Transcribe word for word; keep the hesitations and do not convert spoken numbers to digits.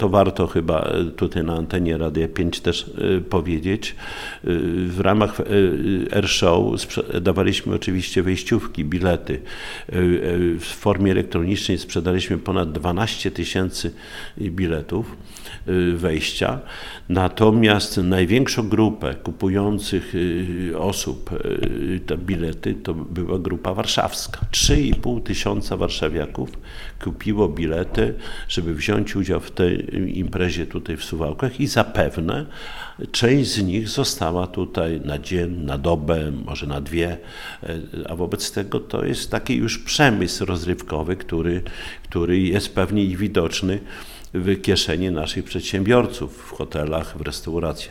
to warto chyba tutaj na antenie Radia pięć też powiedzieć. W ramach Air Show dawaliśmy oczywiście wejściówki, bilety. W formie elektronicznej sprzedaliśmy ponad dwanaście tysięcy biletów wejścia. Natomiast największą grupę kupujących osób te bilety to była grupa warszawska. trzy i pół tysiąca warszawiaków kupiło bilety, żeby wziąć udział w tej imprezie tutaj w Suwałkach i zapewne część z nich została tutaj na dzień, na dobę, może na dwie, a wobec tego to jest taki już przemysł rozrywkowy, który, który jest pewnie i widoczny w kieszeni naszych przedsiębiorców, w hotelach, w restauracjach.